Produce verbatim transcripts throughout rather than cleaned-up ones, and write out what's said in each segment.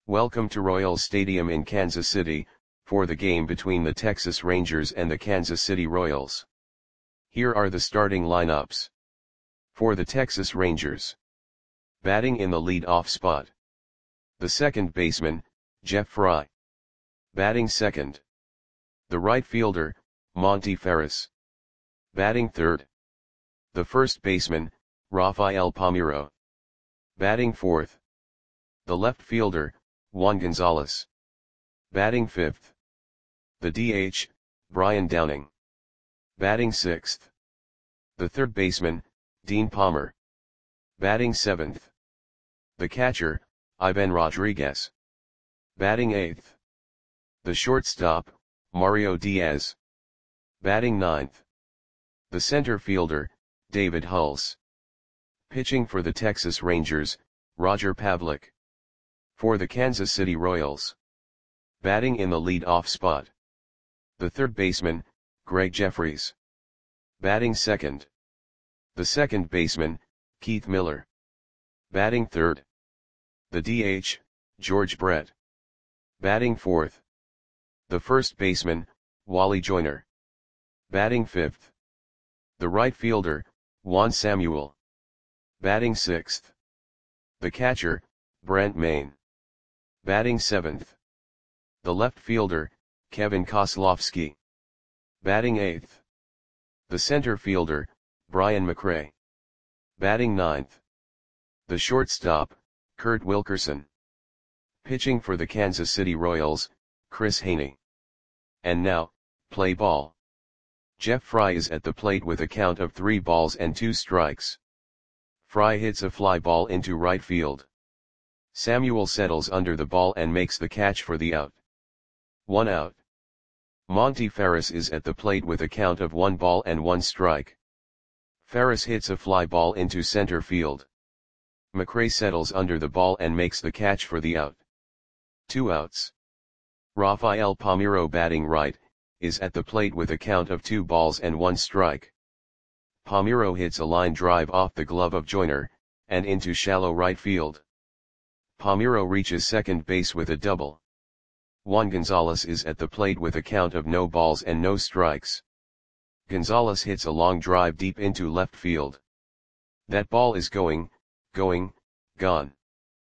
Welcome to Royals Stadium in Kansas City, for the game between the Texas Rangers and the Kansas City Royals. Here are the starting lineups. For the Texas Rangers. Batting in the lead-off spot. The second baseman, Jeff Frye. Batting second. The right fielder, Monty Ferris. Batting third. The first baseman, Rafael Palmeiro. Batting fourth. The left fielder, Juan Gonzalez. Batting fifth. The D H, Brian Downing. Batting sixth. The third baseman, Dean Palmer. Batting seventh. The catcher, Ivan Rodriguez. Batting eighth. The shortstop, Mario Diaz. Batting ninth. The center fielder, David Hulse. Pitching for the Texas Rangers, Roger Pavlik. For the Kansas City Royals. Batting in the lead-off spot. The third baseman, Greg Jefferies. Batting second. The second baseman, Keith Miller. Batting third. The D H, George Brett. Batting fourth. The first baseman, Wally Joyner. Batting fifth. The right fielder, Juan Samuel. Batting sixth. The catcher, Brent Maine. Batting seventh. The left fielder, Kevin Kozlowski. Batting eighth. The center fielder, Brian McRae. Batting ninth. The shortstop, Kurt Wilkerson. Pitching for the Kansas City Royals, Chris Haney. And now, play ball. Jeff Frye is at the plate with a count of three balls and two strikes. Frye hits a fly ball into right field. Samuel settles under the ball and makes the catch for the out. One out. Monty Ferris is at the plate with a count of one ball and one strike. Ferris hits a fly ball into center field. McRae settles under the ball and makes the catch for the out. Two outs. Rafael Palmeiro, batting right, is at the plate with a count of two balls and one strike. Palmeiro hits a line drive off the glove of Joyner, and into shallow right field. Palmeiro reaches second base with a double. Juan Gonzalez is at the plate with a count of no balls and no strikes. Gonzalez hits a long drive deep into left field. That ball is going, going, gone.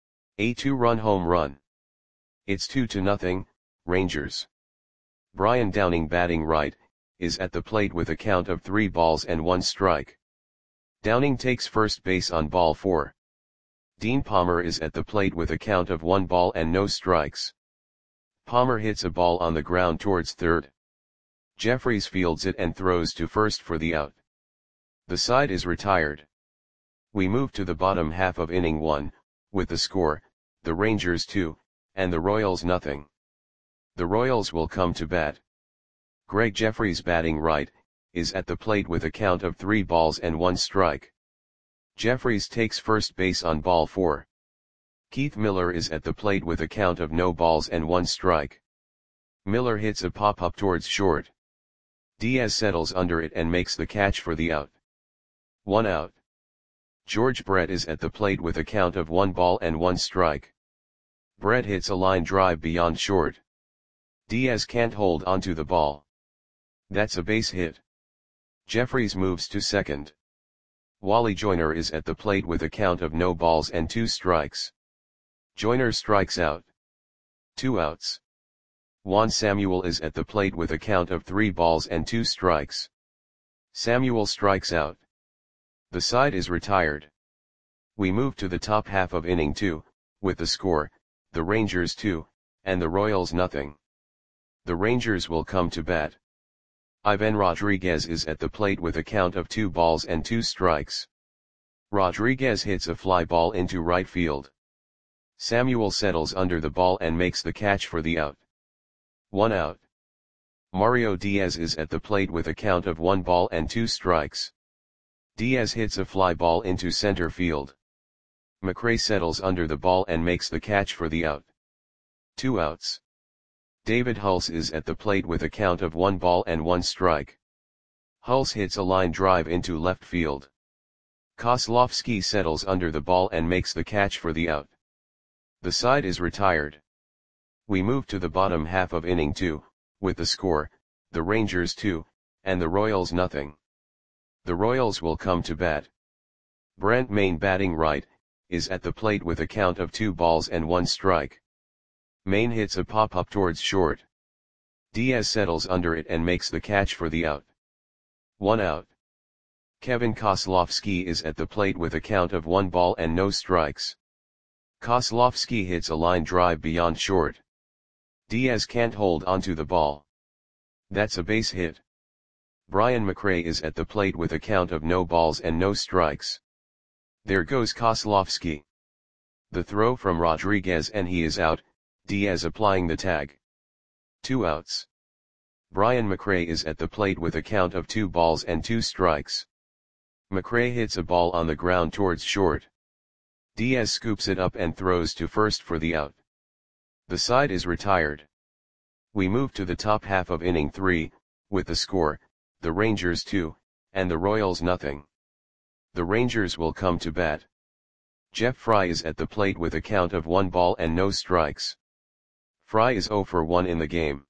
A two-run home run. It's two to nothing, Rangers. Brian Downing, batting right, is at the plate with a count of three balls and one strike. Downing takes first base on ball four. Dean Palmer is at the plate with a count of one ball and no strikes. Palmer hits a ball on the ground towards third. Jefferies fields it and throws to first for the out. The side is retired. We move to the bottom half of inning one, with the score, the Rangers two, and the Royals nothing. The Royals will come to bat. Greg Jefferies, batting right, is at the plate with a count of three balls and one strike. Jefferies takes first base on ball four. Keith Miller is at the plate with a count of no balls and one strike. Miller hits a pop-up towards short. Diaz settles under it and makes the catch for the out. One out. George Brett is at the plate with a count of one ball and one strike. Brett hits a line drive beyond short. Diaz can't hold onto the ball. That's a base hit. Jefferies moves to second. Wally Joyner is at the plate with a count of no balls and two strikes. Joyner strikes out. Two outs. Juan Samuel is at the plate with a count of three balls and two strikes. Samuel strikes out. The side is retired. We move to the top half of inning two, with the score, the Rangers two, and the Royals nothing. The Rangers will come to bat. Ivan Rodriguez is at the plate with a count of two balls and two strikes. Rodriguez hits a fly ball into right field. Samuel settles under the ball and makes the catch for the out. One out. Mario Diaz is at the plate with a count of one ball and two strikes. Diaz hits a fly ball into center field. McRae settles under the ball and makes the catch for the out. Two outs. David Hulse is at the plate with a count of one ball and one strike. Hulse hits a line drive into left field. Kozlowski settles under the ball and makes the catch for the out. The side is retired. We move to the bottom half of inning two, with the score, the Rangers two, and the Royals nothing. The Royals will come to bat. Brent Mayne batting right, is at the plate with a count of two balls and one strike. Mayne hits a pop-up towards short. Diaz settles under it and makes the catch for the out. One out. Kevin Kozlowski is at the plate with a count of one ball and no strikes. Kozlowski hits a line drive beyond short. Diaz can't hold onto the ball. That's a base hit. Brian McRae is at the plate with a count of no balls and no strikes. There goes Kozlowski. The throw from Rodriguez and he is out, Diaz applying the tag. Two outs. Brian McRae is at the plate with a count of two balls and two strikes. McRae hits a ball on the ground towards short. Diaz scoops it up and throws to first for the out. The side is retired. We move to the top half of inning three, with the score, the Rangers two, and the Royals nothing. The Rangers will come to bat. Jeff Fry is at the plate with a count of one ball and no strikes. Fry is zero for one in the game.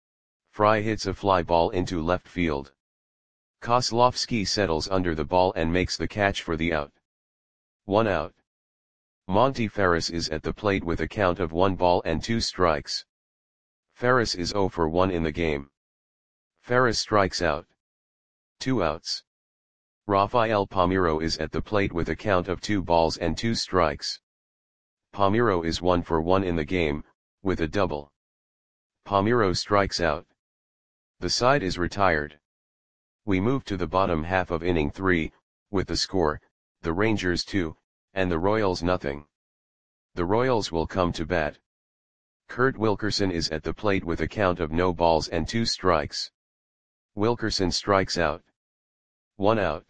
Fry hits a fly ball into left field. Kozlowski settles under the ball and makes the catch for the out. One out. Monty Ferris is at the plate with a count of one ball and two strikes. Ferris is zero for one in the game. Ferris strikes out. Two outs. Rafael Palmeiro is at the plate with a count of two balls and two strikes. Palmeiro is one for one in the game, with a double. Palmeiro strikes out. The side is retired. We move to the bottom half of inning three, with the score, the Rangers two, and the Royals nothing. The Royals will come to bat. Kurt Wilkerson is at the plate with a count of no balls and two strikes. Wilkerson strikes out. One out.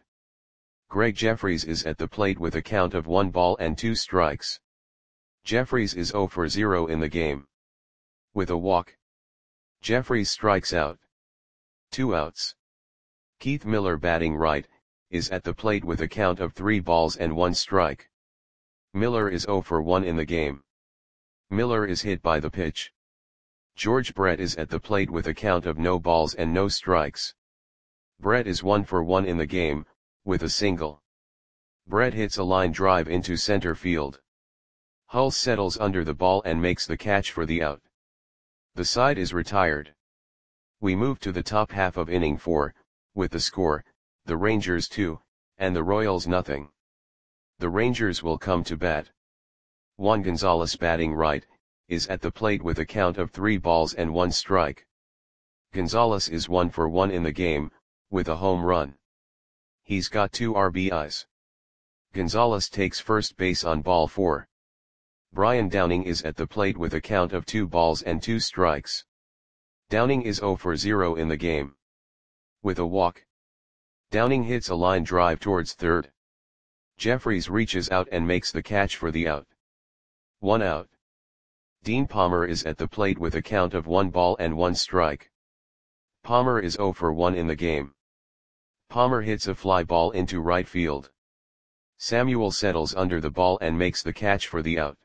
Greg Jeffries is at the plate with a count of one ball and two strikes. Jeffries is zero for zero in the game. With a walk. Jeffries strikes out. Two outs. Keith Miller batting right, is at the plate with a count of three balls and one strike. Miller is zero for one in the game. Miller is hit by the pitch. George Brett is at the plate with a count of no balls and no strikes. Brett is one for one in the game, with a single. Brett hits a line drive into center field. Hull settles under the ball and makes the catch for the out. The side is retired. We move to the top half of inning four, with the score, the Rangers two, and the Royals nothing. The Rangers will come to bat. Juan Gonzalez batting right, is at the plate with a count of three balls and one strike. Gonzalez is one for one in the game, with a home run. He's got two R B Is. Gonzalez takes first base on ball four. Brian Downing is at the plate with a count of two balls and two strikes. Downing is zero for zero in the game. With a walk. Downing hits a line drive towards third. Jeffries reaches out and makes the catch for the out. One out. Dean Palmer is at the plate with a count of one ball and one strike. Palmer is zero for one in the game. Palmer hits a fly ball into right field. Samuel settles under the ball and makes the catch for the out.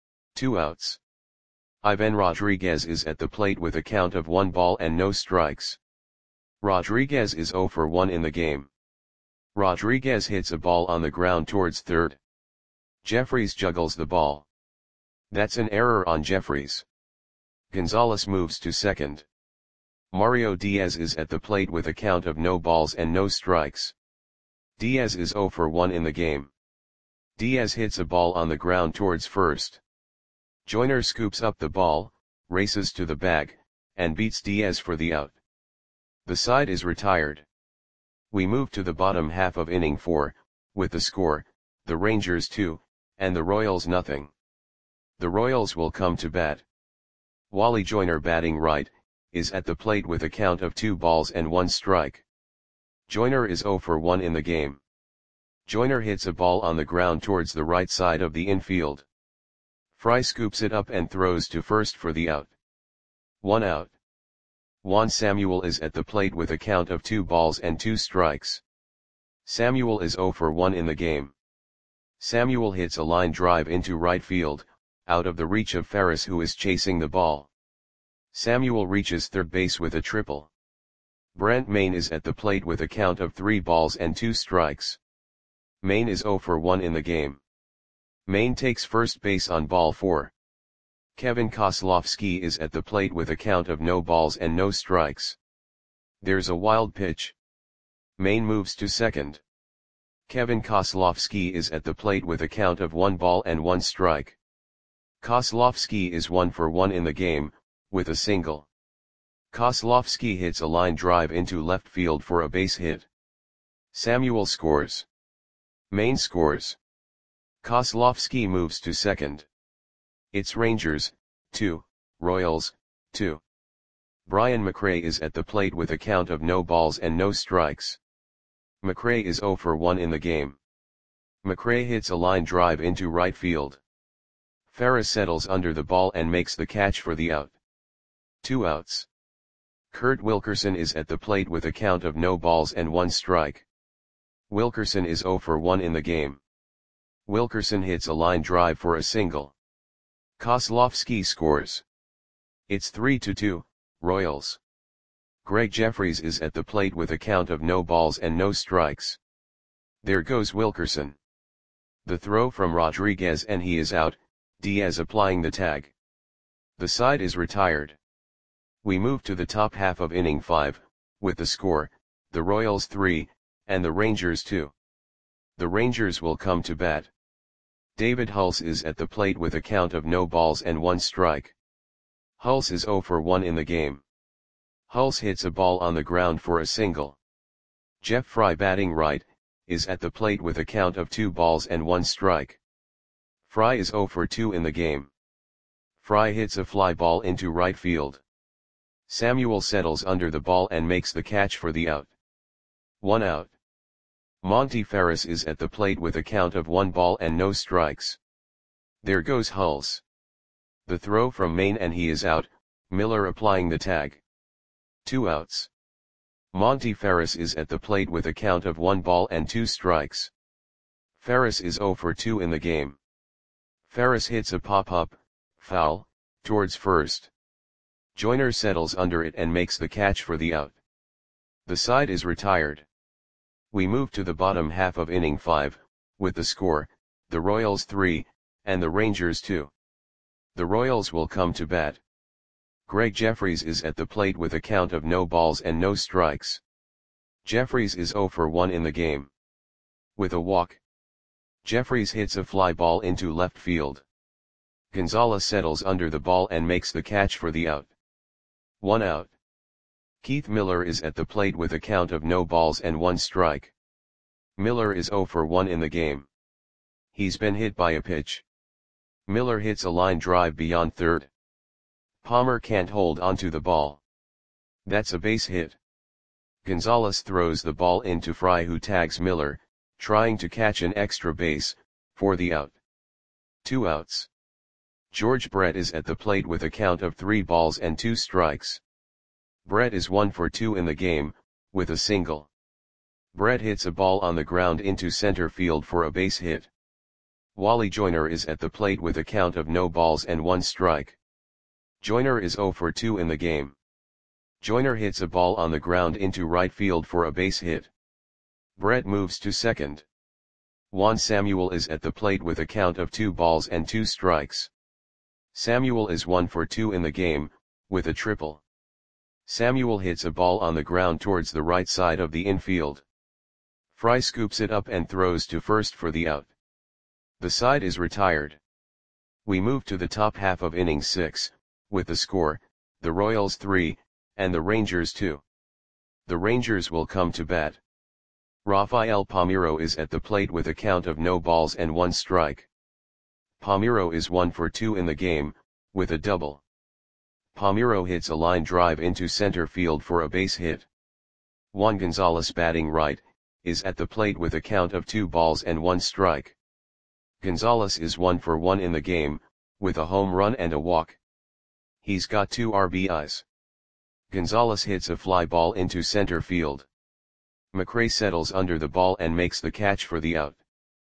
Two outs. Ivan Rodriguez is at the plate with a count of one ball and no strikes. Rodriguez is zero for one in the game. Rodriguez hits a ball on the ground towards third. Jeffries juggles the ball. That's an error on Jeffries. Gonzalez moves to second. Mario Diaz is at the plate with a count of no balls and no strikes. Diaz is zero for one in the game. Diaz hits a ball on the ground towards first. Joyner scoops up the ball, races to the bag, and beats Diaz for the out. The side is retired. We move to the bottom half of inning four, with the score, the Rangers two, and the Royals nothing. The Royals will come to bat. Wally Joyner batting right, is at the plate with a count of two balls and one strike. Joyner is zero for one in the game. Joyner hits a ball on the ground towards the right side of the infield. Fry scoops it up and throws to first for the out. One out. Juan Samuel is at the plate with a count of two balls and two strikes. Samuel is zero for one in the game. Samuel hits a line drive into right field, out of the reach of Ferris who is chasing the ball. Samuel reaches third base with a triple. Brent Mayne is at the plate with a count of three balls and two strikes. Mayne is zero for one in the game. Mayne takes first base on ball four. Kevin Kozlowski is at the plate with a count of no balls and no strikes. There's a wild pitch. Mayne moves to second. Kevin Kozlowski is at the plate with a count of one ball and one strike. Kozlowski is one for one in the game, with a single. Kozlowski hits a line drive into left field for a base hit. Samuel scores. Mayne scores. Kozlowski moves to second. It's Rangers, two, Royals, two. Brian McRae is at the plate with a count of no balls and no strikes. McRae is zero for one in the game. McRae hits a line drive into right field. Ferris settles under the ball and makes the catch for the out. Two outs. Kurt Wilkerson is at the plate with a count of no balls and one strike. Wilkerson is zero for one in the game. Wilkerson hits a line drive for a single. Kozlowski scores. It's three to two, Royals. Greg Jeffries is at the plate with a count of no balls and no strikes. There goes Wilkerson. The throw from Rodriguez and he is out, Diaz applying the tag. The side is retired. We move to the top half of inning five, with the score, the Royals three, and the Rangers two. The Rangers will come to bat. David Hulse is at the plate with a count of no balls and one strike. Hulse is zero for one in the game. Hulse hits a ball on the ground for a single. Jeff Fry, batting right, is at the plate with a count of two balls and one strike. Fry is zero for two in the game. Fry hits a fly ball into right field. Samuel settles under the ball and makes the catch for the out. One out. Monty Ferris is at the plate with a count of one ball and no strikes. There goes Hulse. The throw from Mayne and he is out, Miller applying the tag. Two outs. Monty Ferris is at the plate with a count of one ball and two strikes. Ferris is zero for two in the game. Ferris hits a pop-up, foul, towards first. Joyner settles under it and makes the catch for the out. The side is retired. We move to the bottom half of inning five, with the score, the Royals three, and the Rangers two. The Royals will come to bat. Greg Jeffries is at the plate with a count of no balls and no strikes. Jeffries is zero for one in the game. With a walk. Jeffries hits a fly ball into left field. Gonzalez settles under the ball and makes the catch for the out. One out. Keith Miller is at the plate with a count of no balls and one strike. Miller is zero for one in the game. He's been hit by a pitch. Miller hits a line drive beyond third. Palmer can't hold onto the ball. That's a base hit. Gonzalez throws the ball into Fry, who tags Miller, trying to catch an extra base, for the out. Two outs. George Brett is at the plate with a count of three balls and two strikes. Brett is one for two in the game, with a single. Brett hits a ball on the ground into center field for a base hit. Wally Joyner is at the plate with a count of no balls and one strike. Joyner is zero for two in the game. Joyner hits a ball on the ground into right field for a base hit. Brett moves to second. Juan Samuel is at the plate with a count of two balls and two strikes. Samuel is one for two in the game, with a triple. Samuel hits a ball on the ground towards the right side of the infield. Fry scoops it up and throws to first for the out. The side is retired. We move to the top half of inning six, with the score, the Royals three, and the Rangers two. The Rangers will come to bat. Rafael Palmeiro is at the plate with a count of no balls and one strike. Palmeiro is one for two in the game, with a double. Palmeiro hits a line drive into center field for a base hit. Juan Gonzalez, batting right, is at the plate with a count of two balls and one strike. Gonzalez is one for one in the game, with a home run and a walk. He's got two R B Is. Gonzalez hits a fly ball into center field. McRae settles under the ball and makes the catch for the out.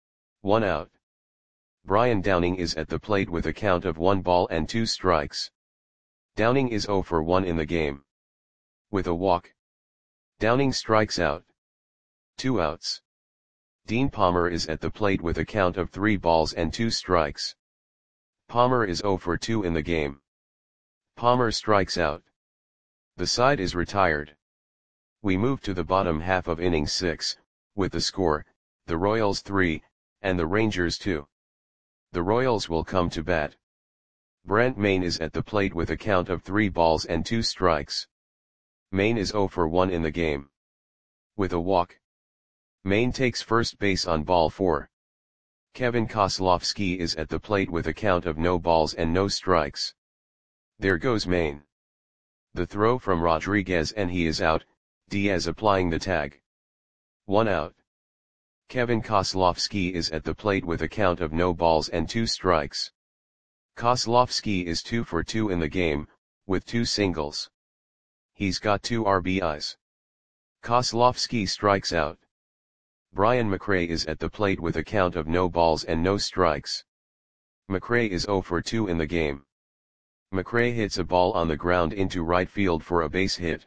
One out. Brian Downing is at the plate with a count of one ball and two strikes. Downing is zero for one in the game. With a walk. Downing strikes out. Two outs. Dean Palmer is at the plate with a count of three balls and two strikes. Palmer is zero for two in the game. Palmer strikes out. The side is retired. We move to the bottom half of inning six, with the score, the Royals three, and the Rangers two. The Royals will come to bat. Brent Mayne is at the plate with a count of three balls and two strikes. Mayne is zero for one in the game. With a walk. Mayne takes first base on ball four. Kevin Kozlowski is at the plate with a count of no balls and no strikes. There goes Mayne. The throw from Rodriguez and he is out, Diaz applying the tag. One out. Kevin Kozlowski is at the plate with a count of no balls and two strikes. Kozlowski is two for two in the game, with two singles. He's got two R B Is. Kozlowski strikes out. Brian McRae is at the plate with a count of no balls and no strikes. McRae is zero for two in the game. McRae hits a ball on the ground into right field for a base hit.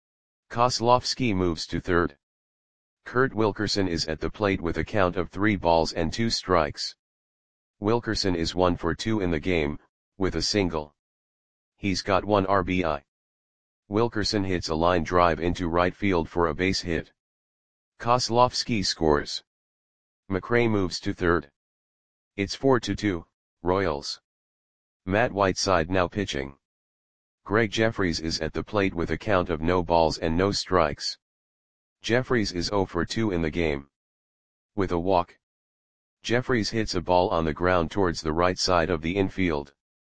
Kozlowski moves to third. Kurt Wilkerson is at the plate with a count of three balls and two strikes. Wilkerson is one for two in the game, with a single. He's got one R B I. Wilkerson hits a line drive into right field for a base hit. Kozlowski scores. McRae moves to third. It's four to two, Royals. Matt Whiteside now pitching. Greg Jeffries is at the plate with a count of no balls and no strikes. Jeffries is zero for two in the game. With a walk. Jeffries hits a ball on the ground towards the right side of the infield.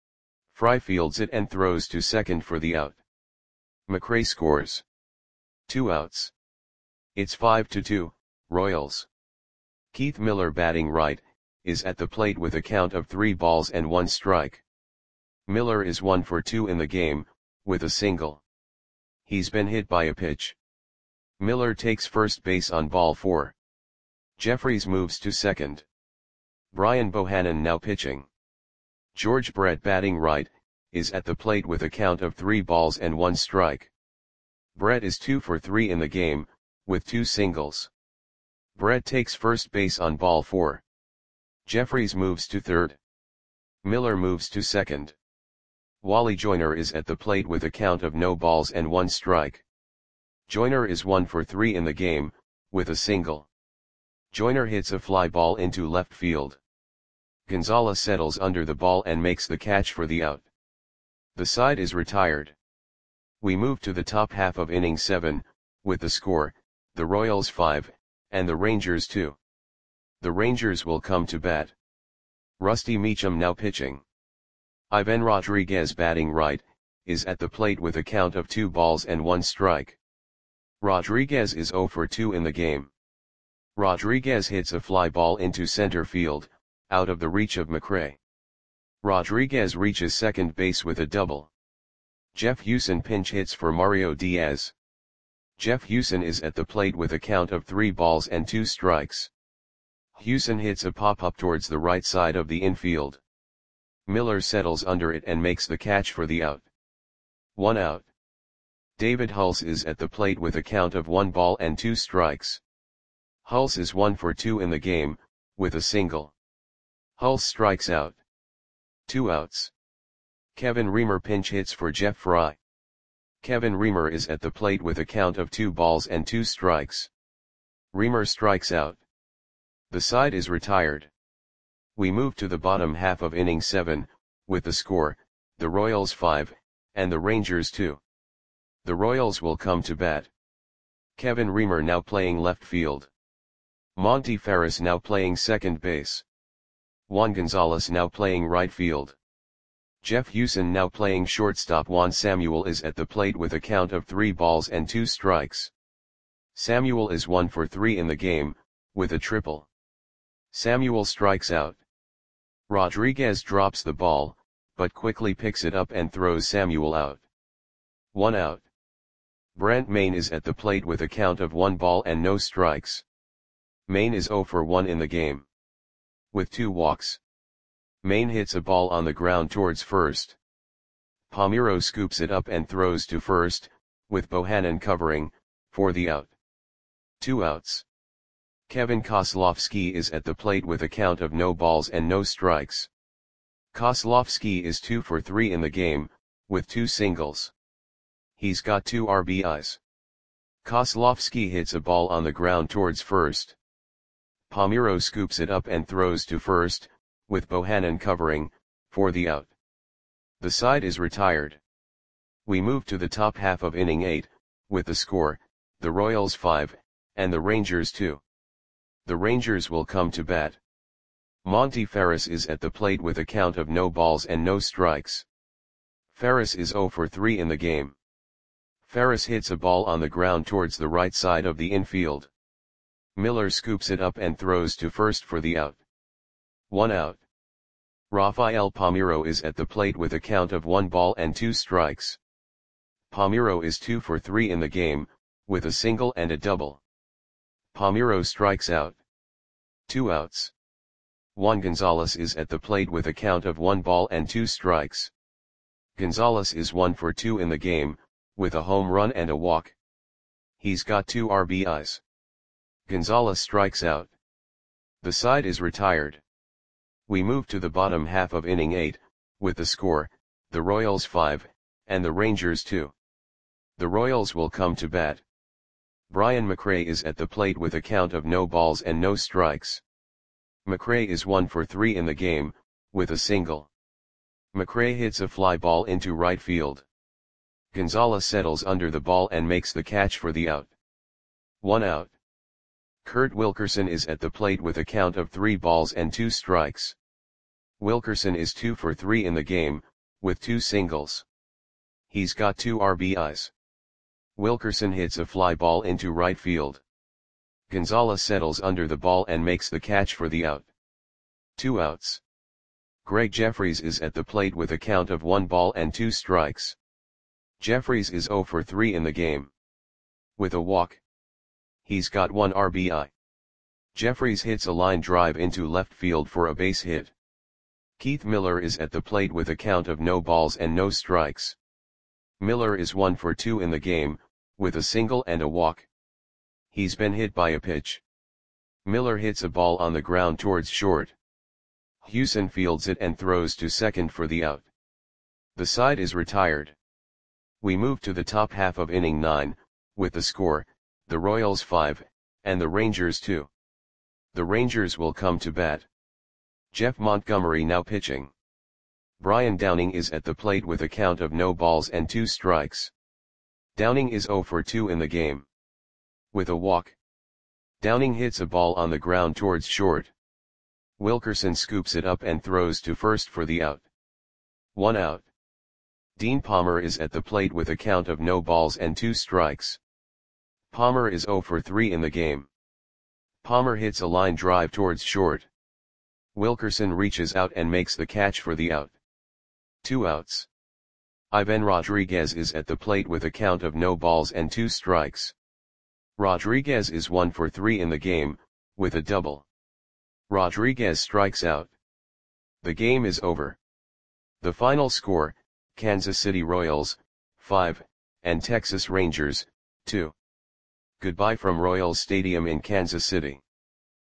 Fry fields it and throws to second for the out. McRae scores. Two outs. It's five to two, Royals. Keith Miller batting right, is at the plate with a count of three balls and one strike. Miller is one for two in the game, with a single. He's been hit by a pitch. Miller takes first base on ball four. Jeffries moves to second. Brian Bohannon now pitching. George Brett batting right, is at the plate with a count of three balls and one strike. Brett is two for three in the game, with two singles. Brett takes first base on ball four. Jeffries moves to third. Miller moves to second. Wally Joyner is at the plate with a count of no balls and one strike. Joyner is one for three in the game, with a single. Joyner hits a fly ball into left field. Gonzalez settles under the ball and makes the catch for the out. The side is retired. We move to the top half of inning seven, with the score, the Royals five, and the Rangers two. The Rangers will come to bat. Rusty Meacham now pitching. Ivan Rodriguez batting right, is at the plate with a count of two balls and one strike. Rodriguez is zero for two in the game. Rodriguez hits a fly ball into center field, out of the reach of McRae. Rodriguez reaches second base with a double. Jeff Hewson pinch hits for Mario Diaz. Jeff Hewson is at the plate with a count of three balls and two strikes. Hewson hits a pop-up towards the right side of the infield. Miller settles under it and makes the catch for the out. One out. David Hulse is at the plate with a count of one ball and two strikes. Hulse is one for two in the game, with a single. Hulse strikes out. Two outs. Kevin Reamer pinch hits for Jeff Fry. Kevin Reamer is at the plate with a count of two balls and two strikes. Reamer strikes out. The side is retired. We move to the bottom half of inning seven, with the score, the Royals five, and the Rangers two. The Royals will come to bat. Kevin Reamer now playing left field. Monty Ferris now playing second base. Juan Gonzalez now playing right field. Jeff Hewson now playing shortstop. Juan Samuel is at the plate with a count of three balls and two strikes. Samuel is one for three in the game, with a triple. Samuel strikes out. Rodriguez drops the ball, but quickly picks it up and throws Samuel out. One out. Brent Mayne is at the plate with a count of one ball and no strikes. Mayne is zero for one in the game. With two walks. Mayne hits a ball on the ground towards first. Palmeiro scoops it up and throws to first, with Bohannon covering, for the out. Two outs. Kevin Kozlowski is at the plate with a count of no balls and no strikes. Kozlowski is two for three in the game, with two singles. He's got two R B Is. Kozlowski hits a ball on the ground towards first. Palmeiro scoops it up and throws to first, with Bohannon covering, for the out. The side is retired. We move to the top half of inning eight, with the score, the Royals five, and the Rangers two. The Rangers will come to bat. Monty Ferris is at the plate with a count of no balls and no strikes. Ferris is zero for three in the game. Ferris hits a ball on the ground towards the right side of the infield. Miller scoops it up and throws to first for the out. One out. Rafael Palmeiro is at the plate with a count of one ball and two strikes. Palmeiro is two for three in the game, with a single and a double. Palmeiro strikes out. Two outs. Juan Gonzalez is at the plate with a count of one ball and two strikes. Gonzalez is one for two in the game, with a home run and a walk. He's got two R B Is. Gonzalez strikes out. The side is retired. We move to the bottom half of inning eight, with the score, the Royals five, and the Rangers two. The Royals will come to bat. Brian McRae is at the plate with a count of no balls and no strikes. McRae is one for three in the game, with a single. McRae hits a fly ball into right field. Gonzalez settles under the ball and makes the catch for the out. One out. Kurt Wilkerson is at the plate with a count of three balls and two strikes. Wilkerson is two for three in the game, with two singles. He's got two R B Is. Wilkerson hits a fly ball into right field. Gonzalez settles under the ball and makes the catch for the out. Two outs. Greg Jeffries is at the plate with a count of one ball and two strikes. Jeffries is zero for three in the game. With a walk. He's got one R B I. Jeffries hits a line drive into left field for a base hit. Keith Miller is at the plate with a count of no balls and no strikes. Miller is one for two in the game, with a single and a walk. He's been hit by a pitch. Miller hits a ball on the ground towards short. Hewson fields it and throws to second for the out. The side is retired. We move to the top half of inning nine, with the score, the Royals five, and the Rangers two. The Rangers will come to bat. Jeff Montgomery now pitching. Brian Downing is at the plate with a count of no balls and two strikes. Downing is zero for two in the game. With a walk. Downing hits a ball on the ground towards short. Wilkerson scoops it up and throws to first for the out. One out. Dean Palmer is at the plate with a count of no balls and two strikes. Palmer is zero for three in the game. Palmer hits a line drive towards short. Wilkerson reaches out and makes the catch for the out. Two outs. Ivan Rodriguez is at the plate with a count of no balls and two strikes. Rodriguez is one for three in the game, with a double. Rodriguez strikes out. The game is over. The final score, Kansas City Royals, five, and Texas Rangers, two. Goodbye from Royals Stadium in Kansas City.